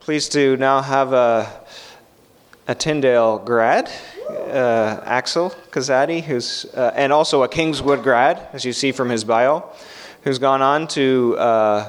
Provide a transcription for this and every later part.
Pleased to now have a Tyndale grad, Axel Kazadi, who's and also a Kingswood grad, as you see from his bio, who's gone on to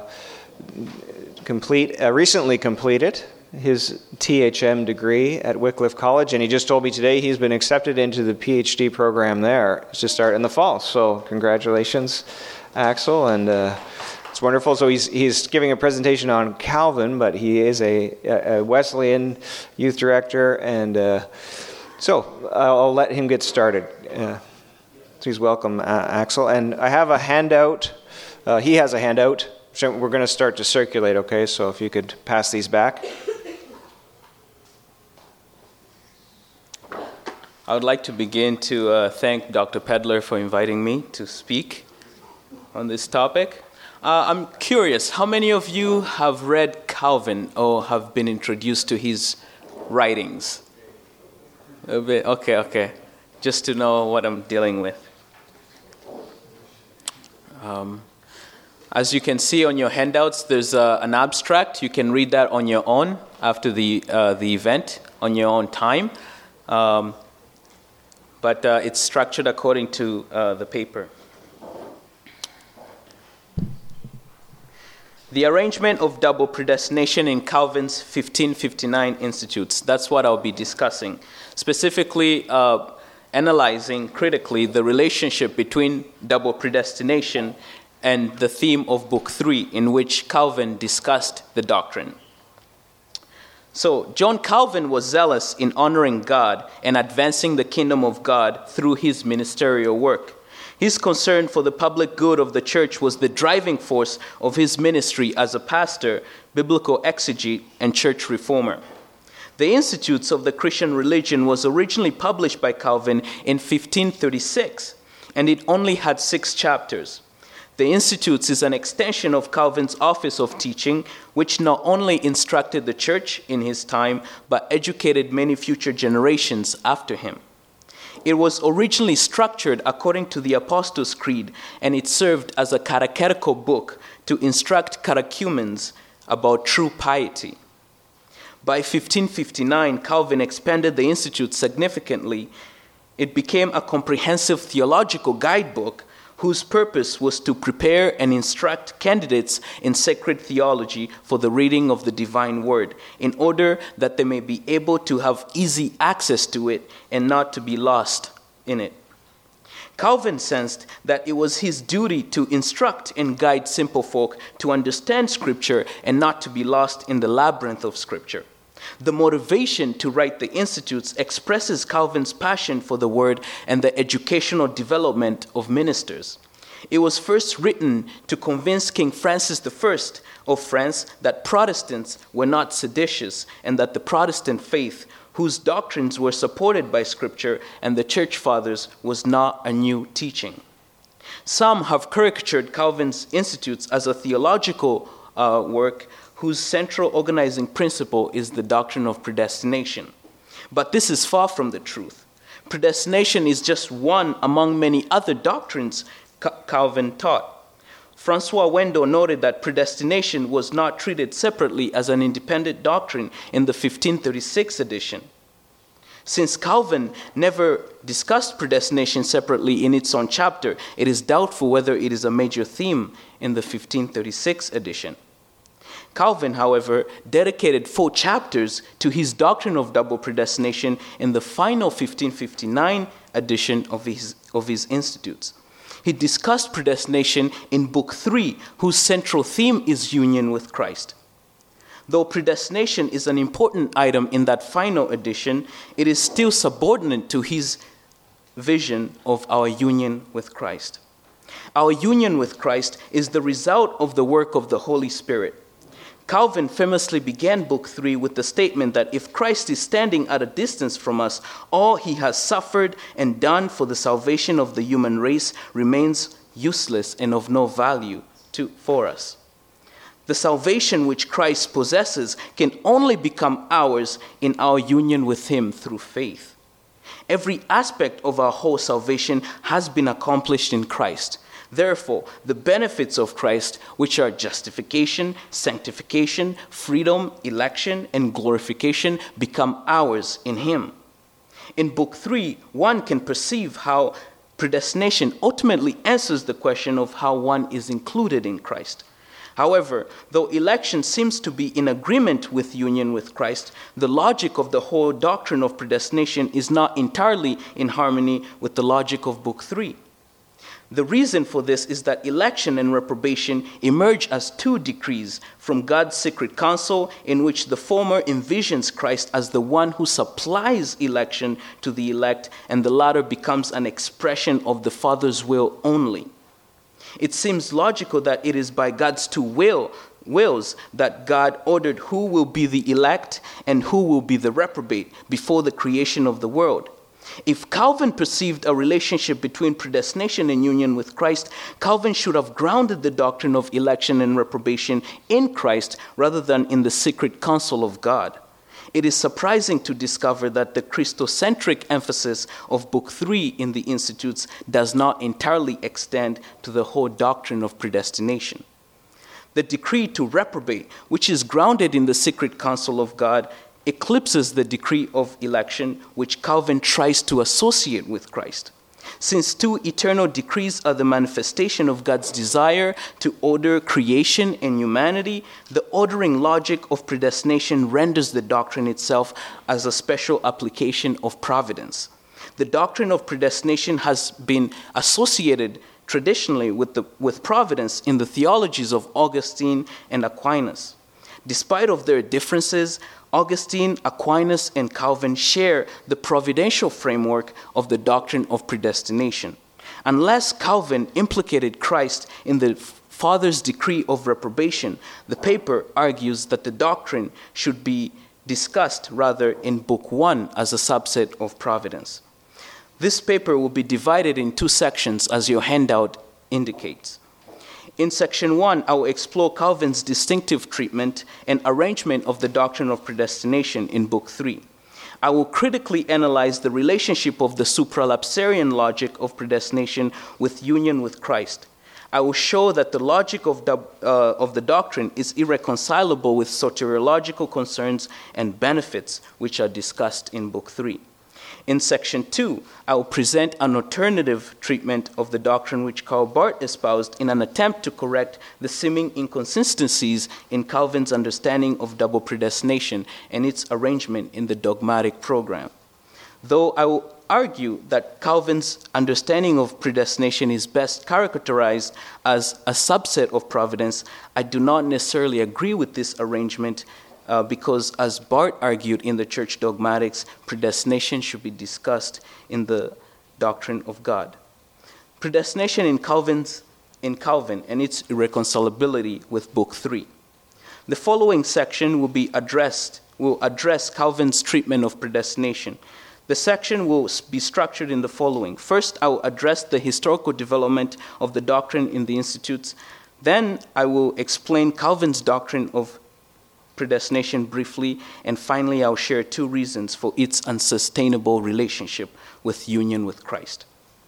recently completed his THM degree at Wycliffe College, and he just told me today he's been accepted into the PhD program there to start in the fall. So congratulations, Axel, and it's wonderful. So he's giving a presentation on Calvin, but he is a Wesleyan youth director, and so I'll let him get started. Please welcome Axel. And I have a handout. He has a handout. So we're going to start to circulate, okay? So if you could pass these back. I would like to begin to thank Dr. Pedler for inviting me to speak on this topic. I'm curious, how many of you have read Calvin or have been introduced to his writings? A bit, okay. Just to know what I'm dealing with. As you can see on your handouts, there's an abstract. You can read that on your own after the event, on your own time. But it's structured according to the paper. The arrangement of double predestination in Calvin's 1559 Institutes. That's what I'll be discussing. Specifically, analyzing critically the relationship between double predestination and the theme of Book 3, in which Calvin discussed the doctrine. So, John Calvin was zealous in honoring God and advancing the kingdom of God through his ministerial work. His concern for the public good of the church was the driving force of his ministry as a pastor, biblical exegete, and church reformer. The Institutes of the Christian Religion was originally published by Calvin in 1536, and it only had 6 chapters. The Institutes is an extension of Calvin's office of teaching, which not only instructed the church in his time, but educated many future generations after him. It was originally structured according to the Apostles' Creed, and it served as a catechetical book to instruct catechumens about true piety. By 1559, Calvin expanded the Institute significantly. It became a comprehensive theological guidebook whose purpose was to prepare and instruct candidates in sacred theology for the reading of the divine word, in order that they may be able to have easy access to it and not to be lost in it. Calvin sensed that it was his duty to instruct and guide simple folk to understand Scripture and not to be lost in the labyrinth of Scripture. The motivation to write the Institutes expresses Calvin's passion for the word and the educational development of ministers. It was first written to convince King Francis I of France that Protestants were not seditious and that the Protestant faith, whose doctrines were supported by Scripture and the Church Fathers, was not a new teaching. Some have caricatured Calvin's Institutes as a theological work whose central organizing principle is the doctrine of predestination. But this is far from the truth. Predestination is just one among many other doctrines Calvin taught. Francois Wendell noted that predestination was not treated separately as an independent doctrine in the 1536 edition. Since Calvin never discussed predestination separately in its own chapter, it is doubtful whether it is a major theme in the 1536 edition. Calvin, however, dedicated 4 chapters to his doctrine of double predestination in the final 1559 edition of his Institutes. He discussed predestination in Book 3, whose central theme is union with Christ. Though predestination is an important item in that final edition, it is still subordinate to his vision of our union with Christ. Our union with Christ is the result of the work of the Holy Spirit. Calvin famously began Book 3 with the statement that if Christ is standing at a distance from us, all he has suffered and done for the salvation of the human race remains useless and of no value for us. The salvation which Christ possesses can only become ours in our union with him through faith. Every aspect of our whole salvation has been accomplished in Christ. Therefore, the benefits of Christ, which are justification, sanctification, freedom, election, and glorification, become ours in him. In Book 3, one can perceive how predestination ultimately answers the question of how one is included in Christ. However, though election seems to be in agreement with union with Christ, the logic of the whole doctrine of predestination is not entirely in harmony with the logic of Book 3. The reason for this is that election and reprobation emerge as two decrees from God's secret counsel, in which the former envisions Christ as the one who supplies election to the elect, and the latter becomes an expression of the Father's will only. It seems logical that it is by God's two wills that God ordered who will be the elect and who will be the reprobate before the creation of the world. If Calvin perceived a relationship between predestination and union with Christ, Calvin should have grounded the doctrine of election and reprobation in Christ rather than in the secret counsel of God. It is surprising to discover that the Christocentric emphasis of Book 3 in the Institutes does not entirely extend to the whole doctrine of predestination. The decree to reprobate, which is grounded in the secret counsel of God, eclipses the decree of election, which Calvin tries to associate with Christ. Since two eternal decrees are the manifestation of God's desire to order creation and humanity, the ordering logic of predestination renders the doctrine itself as a special application of providence. The doctrine of predestination has been associated traditionally with providence in the theologies of Augustine and Aquinas. Despite of their differences, Augustine, Aquinas, and Calvin share the providential framework of the doctrine of predestination. Unless Calvin implicated Christ in the Father's decree of reprobation, the paper argues that the doctrine should be discussed rather in Book 1 as a subset of providence. This paper will be divided in two sections as your handout indicates. In Section 1, I will explore Calvin's distinctive treatment and arrangement of the doctrine of predestination in Book 3. I will critically analyze the relationship of the supralapsarian logic of predestination with union with Christ. I will show that the logic of the doctrine is irreconcilable with soteriological concerns and benefits, which are discussed in Book 3. In Section 2, I will present an alternative treatment of the doctrine which Karl Barth espoused in an attempt to correct the seeming inconsistencies in Calvin's understanding of double predestination and its arrangement in the dogmatic program. Though I will argue that Calvin's understanding of predestination is best characterized as a subset of providence, I do not necessarily agree with this arrangement because, as Barth argued in the Church Dogmatics, predestination should be discussed in the doctrine of God. Predestination in Calvin and its irreconcilability with Book 3. The following section will address Calvin's treatment of predestination. The section will be structured in the following. First, I will address the historical development of the doctrine in the Institutes. Then I will explain Calvin's doctrine of predestination briefly, and finally I'll share two reasons for its unsustainable relationship with union with Christ.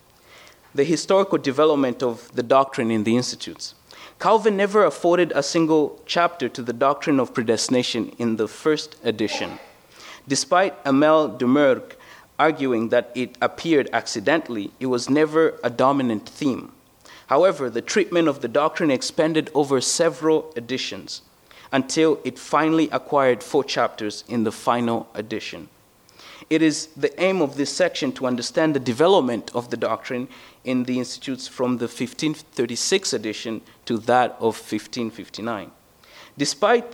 The historical development of the doctrine in the Institutes. Calvin never afforded a single chapter to the doctrine of predestination in the first edition. Despite Emile Dumergue arguing that it appeared accidentally, it was never a dominant theme. However, the treatment of the doctrine expanded over several editions, until it finally acquired 4 chapters in the final edition. It is the aim of this section to understand the development of the doctrine in the Institutes from the 1536 edition to that of 1559. Despite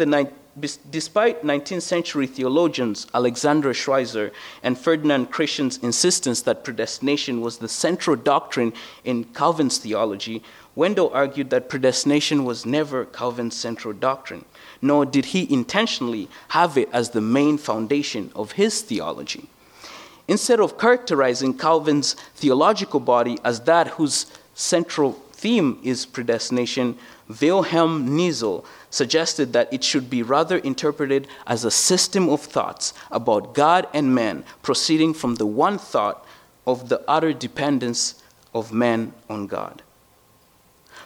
19th century theologians Alexander Schweitzer and Ferdinand Christian's insistence that predestination was the central doctrine in Calvin's theology, Wendell argued that predestination was never Calvin's central doctrine, nor did he intentionally have it as the main foundation of his theology. Instead of characterizing Calvin's theological body as that whose central theme is predestination, Wilhelm Niesel suggested that it should be rather interpreted as a system of thoughts about God and man proceeding from the one thought of the utter dependence of man on God.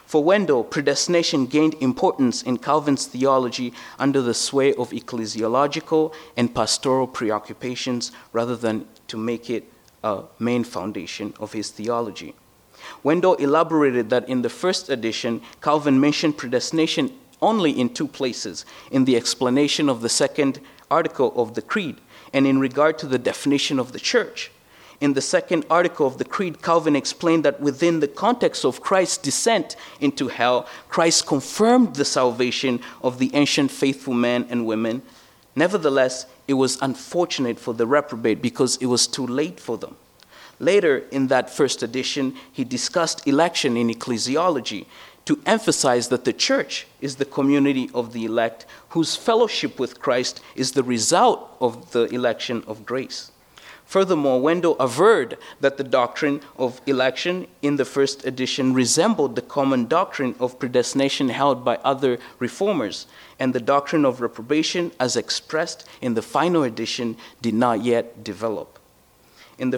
For Wendell, predestination gained importance in Calvin's theology under the sway of ecclesiological and pastoral preoccupations rather than to make it a main foundation of his theology. Wendell elaborated that in the first edition, Calvin mentioned predestination only in two places, in the explanation of the second article of the Creed and in regard to the definition of the church. In the second article of the Creed, Calvin explained that within the context of Christ's descent into hell, Christ confirmed the salvation of the ancient faithful men and women. Nevertheless, it was unfortunate for the reprobate because it was too late for them. Later, in that first edition, he discussed election in ecclesiology to emphasize that the church is the community of the elect whose fellowship with Christ is the result of the election of grace. Furthermore, Wendell averred that the doctrine of election in the first edition resembled the common doctrine of predestination held by other reformers, and the doctrine of reprobation, as expressed in the final edition, did not yet develop. In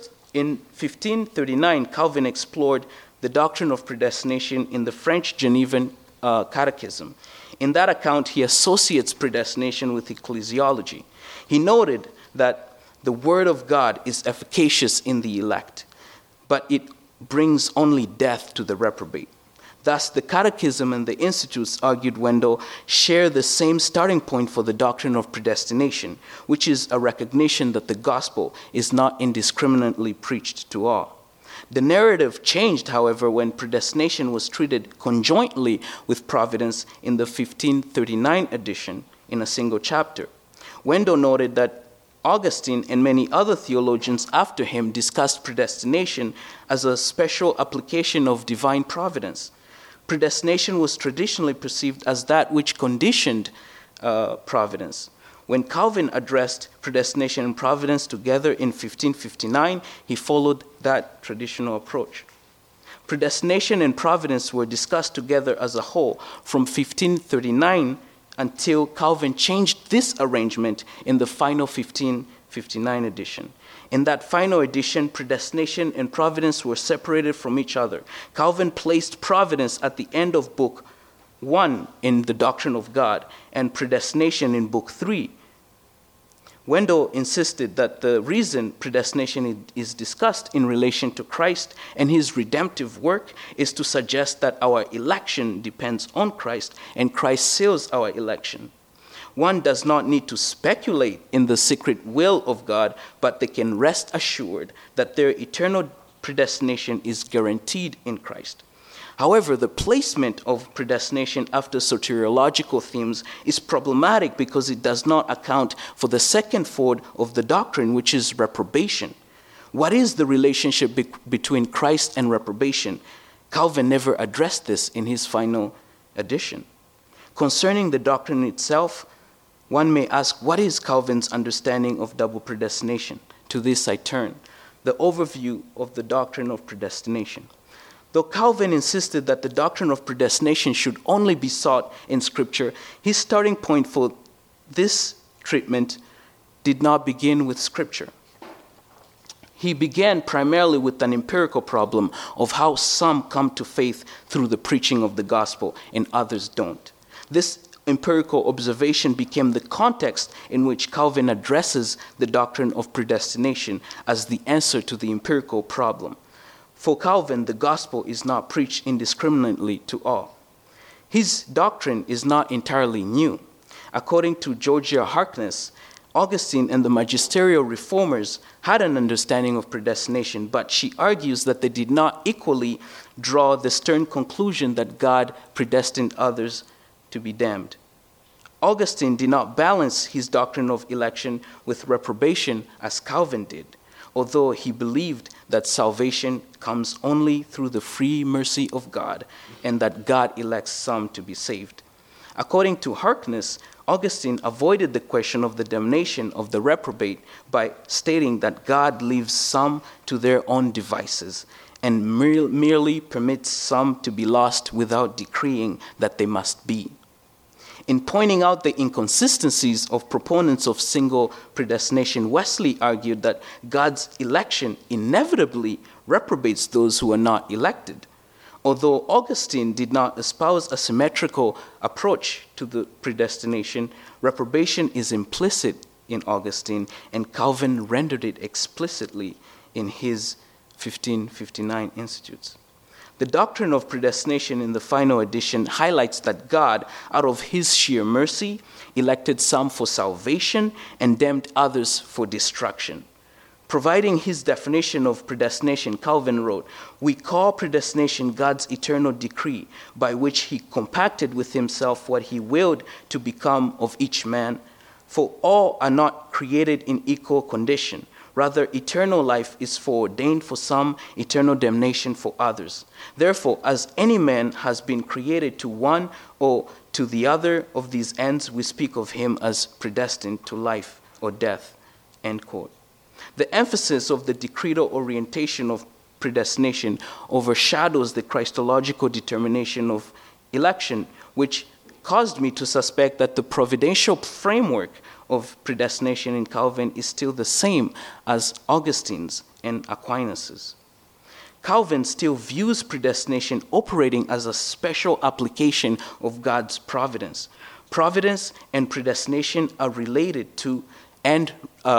1539, Calvin explored the doctrine of predestination in the French Genevan Catechism. In that account, he associates predestination with ecclesiology. He noted that the word of God is efficacious in the elect, but it brings only death to the reprobate. Thus, the Catechism and the Institutes, argued Wendell, share the same starting point for the doctrine of predestination, which is a recognition that the gospel is not indiscriminately preached to all. The narrative changed, however, when predestination was treated conjointly with providence in the 1539 edition in a single chapter. Wendell noted that Augustine and many other theologians after him discussed predestination as a special application of divine providence. Predestination was traditionally perceived as that which conditioned providence. When Calvin addressed predestination and providence together in 1559, he followed that traditional approach. Predestination and providence were discussed together as a whole from 1539 until Calvin changed this arrangement in the final 1559 edition. In that final edition, predestination and providence were separated from each other. Calvin placed providence at the end of Book 1 in the Doctrine of God and predestination in Book 3. Wendell insisted that the reason predestination is discussed in relation to Christ and his redemptive work is to suggest that our election depends on Christ and Christ seals our election. One does not need to speculate in the secret will of God, but they can rest assured that their eternal predestination is guaranteed in Christ. However, the placement of predestination after soteriological themes is problematic because it does not account for the second fold of the doctrine, which is reprobation. What is the relationship between Christ and reprobation? Calvin never addressed this in his final edition. Concerning the doctrine itself, one may ask, what is Calvin's understanding of double predestination? To this I turn. The overview of the doctrine of predestination. Though Calvin insisted that the doctrine of predestination should only be sought in Scripture, his starting point for this treatment did not begin with Scripture. He began primarily with an empirical problem of how some come to faith through the preaching of the gospel and others don't. This empirical observation became the context in which Calvin addresses the doctrine of predestination as the answer to the empirical problem. For Calvin, the gospel is not preached indiscriminately to all. His doctrine is not entirely new. According to Georgia Harkness, Augustine and the magisterial reformers had an understanding of predestination, but she argues that they did not equally draw the stern conclusion that God predestined others to be damned. Augustine did not balance his doctrine of election with reprobation as Calvin did, although he believed that salvation comes only through the free mercy of God and that God elects some to be saved. According to Harkness, Augustine avoided the question of the damnation of the reprobate by stating that God leaves some to their own devices and merely permits some to be lost without decreeing that they must be. In pointing out the inconsistencies of proponents of single predestination, Wesley argued that God's election inevitably reprobates those who are not elected. Although Augustine did not espouse a symmetrical approach to the predestination, reprobation is implicit in Augustine, and Calvin rendered it explicitly in his 1559 Institutes. The doctrine of predestination in the final edition highlights that God, out of his sheer mercy, elected some for salvation and damned others for destruction. Providing his definition of predestination, Calvin wrote, "We call predestination God's eternal decree by which he compacted with himself what he willed to become of each man. For all are not created in equal condition. Rather, eternal life is foreordained for some, eternal damnation for others. Therefore, as any man has been created to one or to the other of these ends, we speak of him as predestined to life or death." End quote. The emphasis of the decretal orientation of predestination overshadows the Christological determination of election, which caused me to suspect that the providential framework of predestination in Calvin is still the same as Augustine's and Aquinas's. Calvin still views predestination operating as a special application of God's providence. Providence and predestination are related to and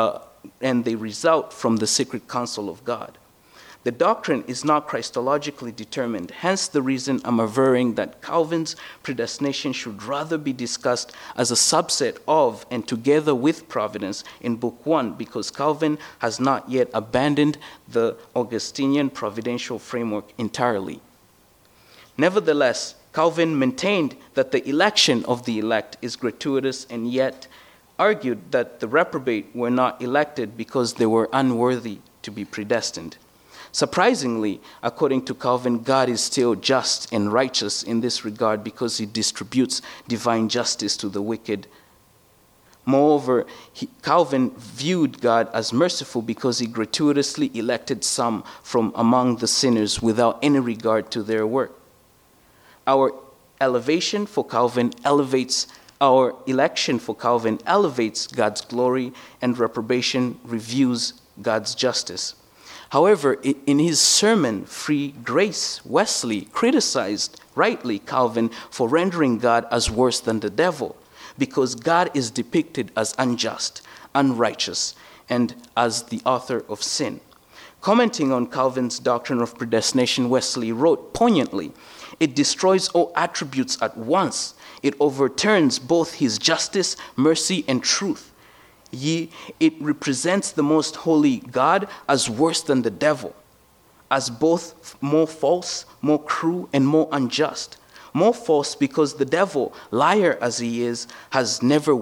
they result from the secret counsel of God. The doctrine is not Christologically determined, hence the reason I'm averring that Calvin's predestination should rather be discussed as a subset of and together with providence in Book 1, because Calvin has not yet abandoned the Augustinian providential framework entirely. Nevertheless, Calvin maintained that the election of the elect is gratuitous, and yet argued that the reprobate were not elected because they were unworthy to be predestined. Surprisingly, according to Calvin, God is still just and righteous in this regard because he distributes divine justice to the wicked. Moreover, Calvin viewed God as merciful because he gratuitously elected some from among the sinners without any regard to their work. Our election for Calvin elevates God's glory, and reprobation reviews God's justice. However, in his sermon, Free Grace, Wesley criticized rightly Calvin for rendering God as worse than the devil, because God is depicted as unjust, unrighteous, and as the author of sin. Commenting on Calvin's doctrine of predestination, Wesley wrote poignantly, "It destroys all attributes at once. It overturns both his justice, mercy, and truth. It represents the most holy God as worse than the devil, as both more false, more cruel, and more unjust. More false because the devil, liar as he is, has never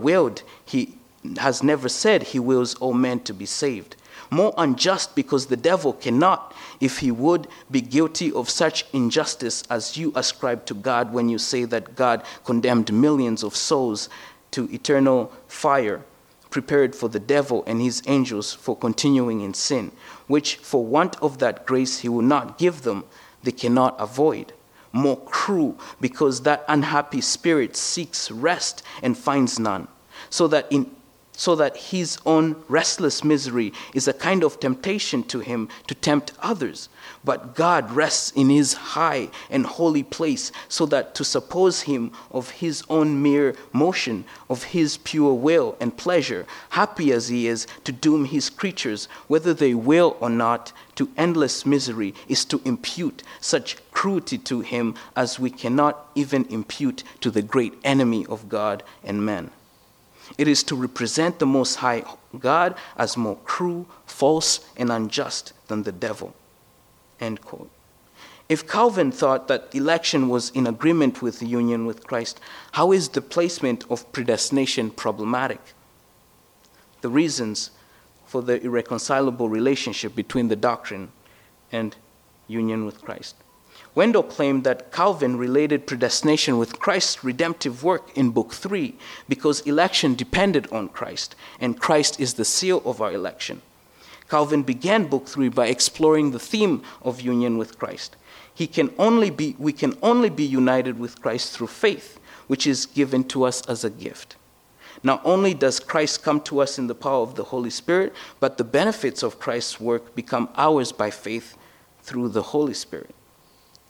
said he wills all men to be saved. More unjust because the devil cannot, if he would, be guilty of such injustice as you ascribe to God when you say that God condemned millions of souls to eternal fire prepared for the devil and his angels for continuing in sin, which for want of that grace he will not give them, they cannot avoid. More cruel because that unhappy spirit seeks rest and finds none, so that his own restless misery is a kind of temptation to him to tempt others. But God rests in his high and holy place, so that to suppose him of his own mere motion, of his pure will and pleasure, happy as he is to doom his creatures, whether they will or not, to endless misery, is to impute such cruelty to him as we cannot even impute to the great enemy of God and man. It is to represent the Most High God as more cruel, false, and unjust than the devil." End quote. If Calvin thought that election was in agreement with the union with Christ, how is the placement of predestination problematic? The reasons for the irreconcilable relationship between the doctrine and union with Christ. Wendell claimed that Calvin related predestination with Christ's redemptive work in Book 3 because election depended on Christ, and Christ is the seal of our election. Calvin began Book 3 by exploring the theme of union with Christ. We can only be united with Christ through faith, which is given to us as a gift. Not only does Christ come to us in the power of the Holy Spirit, but the benefits of Christ's work become ours by faith through the Holy Spirit.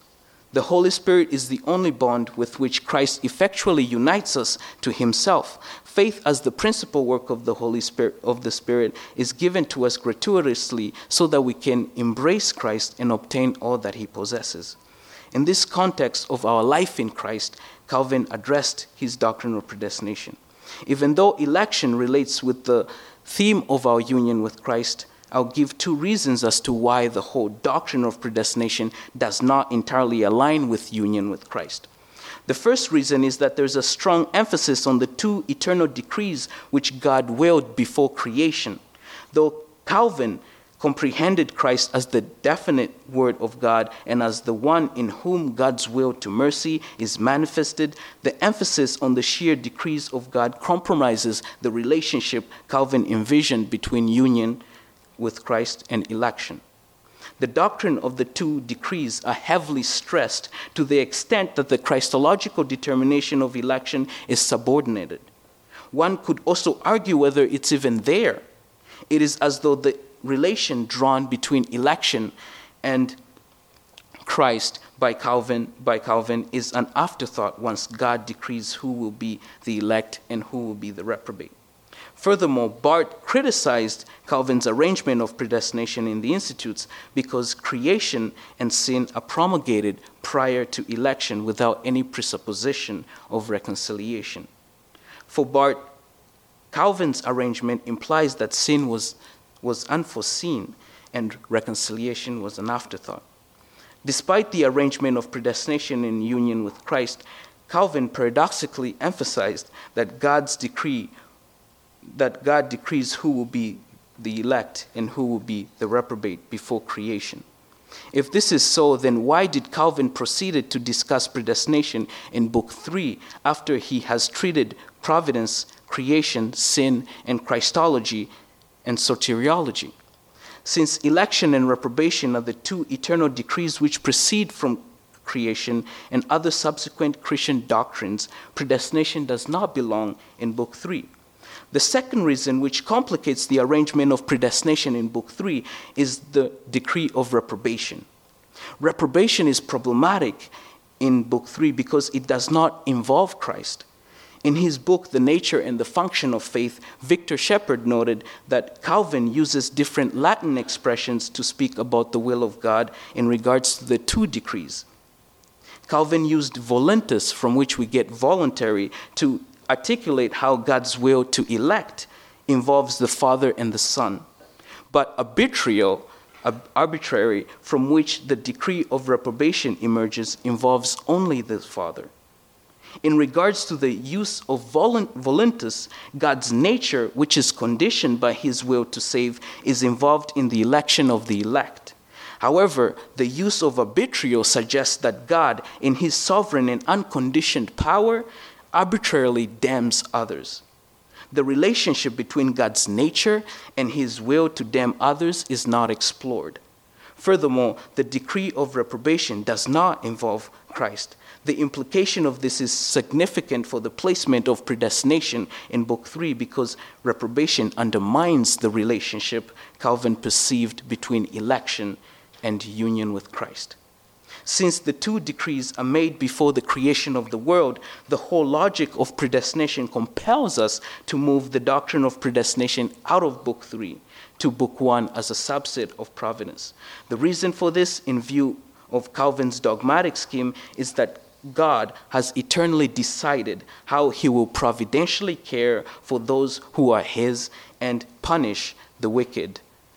The Holy Spirit is the only bond with which Christ effectually unites us to himself. Faith as the principal work of the Holy Spirit is given to us gratuitously so that we can embrace Christ and obtain all that he possesses. In this context of our life in Christ, Calvin addressed his doctrine of predestination. Even though election relates with the theme of our union with Christ, I'll give two reasons as to why the whole doctrine of predestination does not entirely align with union with Christ. The first reason is that there's a strong emphasis on the two eternal decrees which God willed before creation. Though Calvin comprehended Christ as the definite word of God and as the one in whom God's will to mercy is manifested, the emphasis on the sheer decrees of God compromises the relationship Calvin envisioned between union with Christ and election. The doctrine of the two decrees are heavily stressed to the extent that the Christological determination of election is subordinated. One could also argue whether it's even there. It is as though the relation drawn between election and Christ by Calvin is an afterthought once God decrees who will be the elect and who will be the reprobate. Furthermore, Barth criticized Calvin's arrangement of predestination in the Institutes because creation and sin are promulgated prior to election without any presupposition of reconciliation. For Barth, Calvin's arrangement implies that sin was unforeseen and reconciliation was an afterthought. Despite the arrangement of predestination in union with Christ, Calvin paradoxically emphasized that God decrees who will be the elect and who will be the reprobate before creation. If this is so, then why did Calvin proceed to discuss predestination in Book 3 after he has treated providence, creation, sin, and Christology and soteriology? Since election and reprobation are the two eternal decrees which proceed from creation and other subsequent Christian doctrines, predestination does not belong in Book 3. The second reason which complicates the arrangement of predestination in Book 3 is the decree of reprobation. Reprobation is problematic in Book 3 because it does not involve Christ. In his book, The Nature and the Function of Faith, Victor Shepard noted that Calvin uses different Latin expressions to speak about the will of God in regards to the two decrees. Calvin used voluntas, from which we get voluntary, to articulate how God's will to elect involves the Father and the Son. But arbitrary, from which the decree of reprobation emerges, involves only the Father. In regards to the use of voluntas, God's nature, which is conditioned by his will to save, is involved in the election of the elect. However, the use of arbitrio suggests that God, in his sovereign and unconditioned power, arbitrarily damns others. The relationship between God's nature and his will to damn others is not explored. Furthermore, the decree of reprobation does not involve Christ. The implication of this is significant for the placement of predestination in Book 3 because reprobation undermines the relationship Calvin perceived between election and union with Christ. Since the two decrees are made before the creation of the world, the whole logic of predestination compels us to move the doctrine of predestination out of Book 3 to Book 1 as a subset of providence. The reason for this, in view of Calvin's dogmatic scheme, is that God has eternally decided how he will providentially care for those who are his and punish the wicked,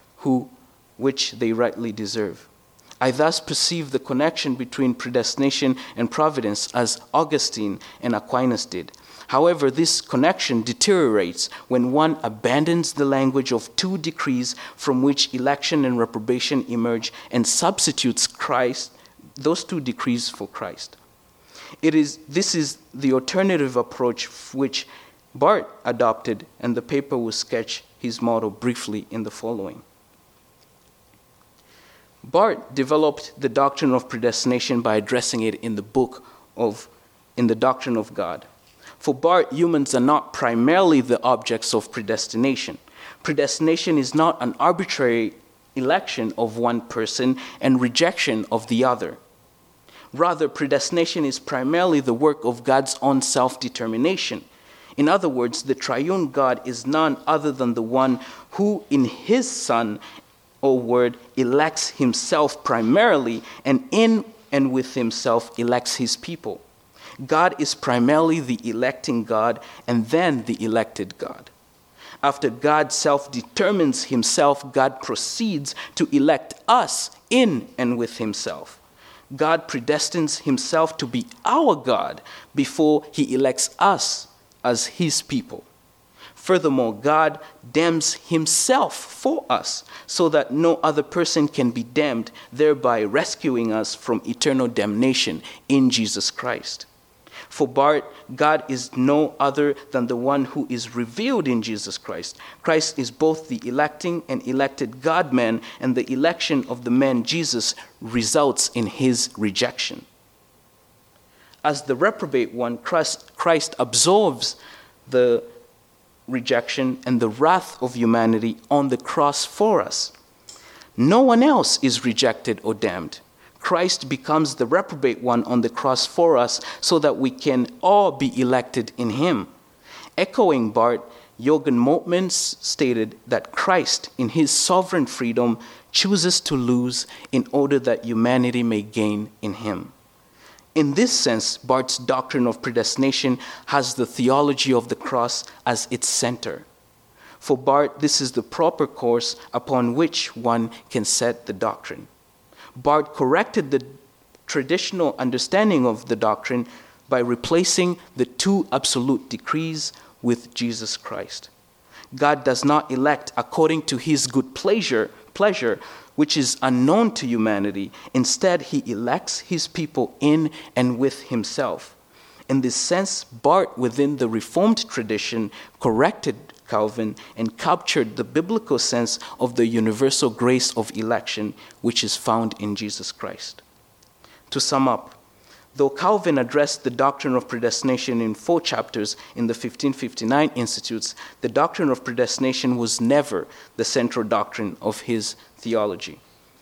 which they rightly deserve. I thus perceive the connection between predestination and providence as Augustine and Aquinas did. However, this connection deteriorates when one abandons the language of two decrees from which election and reprobation emerge and substitutes those two decrees for Christ. This is the alternative approach which Barth adopted, and the paper will sketch his model briefly in the following. Barth developed the doctrine of predestination by addressing it in the Doctrine of God. For Barth, humans are not primarily the objects of predestination. Predestination is not an arbitrary election of one person and rejection of the other. Rather, predestination is primarily the work of God's own self-determination. In other words, the triune God is none other than the one who in his Son, or Word, elects himself primarily, and in and with himself elects his people. God is primarily the electing God and then the elected God. After God self-determines himself, God proceeds to elect us in and with himself. God predestines himself to be our God before he elects us as his people. Furthermore, God damns himself for us so that no other person can be damned, thereby rescuing us from eternal damnation in Jesus Christ. For Bart, God is no other than the one who is revealed in Jesus Christ. Christ is both the electing and elected God-man, and the election of the man Jesus results in his rejection. As the reprobate one, Christ absorbs the rejection and the wrath of humanity on the cross for us. No one else is rejected or damned. Christ becomes the reprobate one on the cross for us so that we can all be elected in him. Echoing Bart, Jürgen Moltmann stated that Christ, in his sovereign freedom, chooses to lose in order that humanity may gain in him. In this sense, Bart's doctrine of predestination has the theology of the cross as its center. For Bart, this is the proper course upon which one can set the doctrine. Bart corrected the traditional understanding of the doctrine by replacing the two absolute decrees with Jesus Christ. God does not elect according to his good pleasure, which is unknown to humanity. Instead, he elects his people in and with himself. In this sense, Bart, within the Reformed tradition, corrected Calvin and captured the biblical sense of the universal grace of election, which is found in Jesus Christ. To sum up, though Calvin addressed the doctrine of predestination in 4 chapters in the 1559 Institutes, the doctrine of predestination was never the central doctrine of his theology.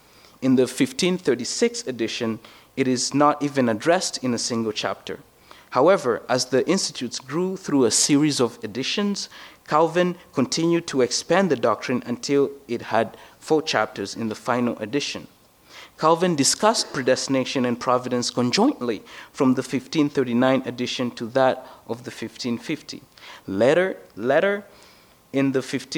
In the 1536 edition, it is not even addressed in a single chapter. However, as the Institutes grew through a series of editions, Calvin continued to expand the doctrine until it had 4 chapters in the final edition. Calvin discussed predestination and providence conjointly from the 1539 edition to that of the 1550. Later, in the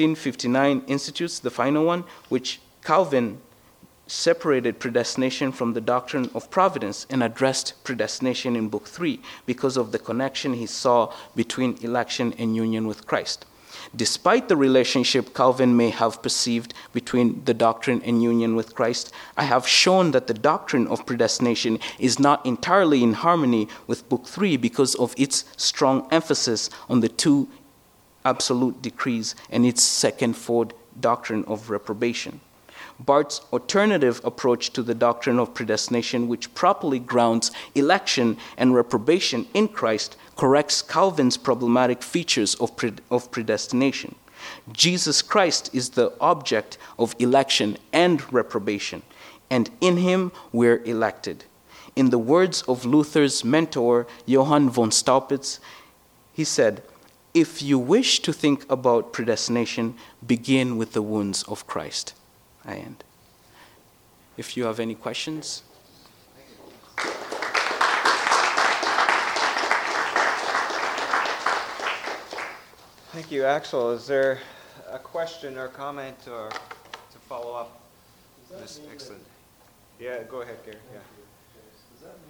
1559 Institutes, the final one, which Calvin separated predestination from the doctrine of providence and addressed predestination in Book 3 because of the connection he saw between election and union with Christ. Despite the relationship Calvin may have perceived between the doctrine and union with Christ, I have shown that the doctrine of predestination is not entirely in harmony with Book 3 because of its strong emphasis on the two absolute decrees and its second-fold doctrine of reprobation. Bart's alternative approach to the doctrine of predestination, which properly grounds election and reprobation in Christ, corrects Calvin's problematic features of predestination. Jesus Christ is the object of election and reprobation, and in him we're elected. In the words of Luther's mentor, Johann von Staupitz, he said, "If you wish to think about predestination, begin with the wounds of Christ." I end. If you have any questions. Thank you, Axel. Is there a question or comment or to follow up? Excellent. Yeah, go ahead, Gary. Yeah.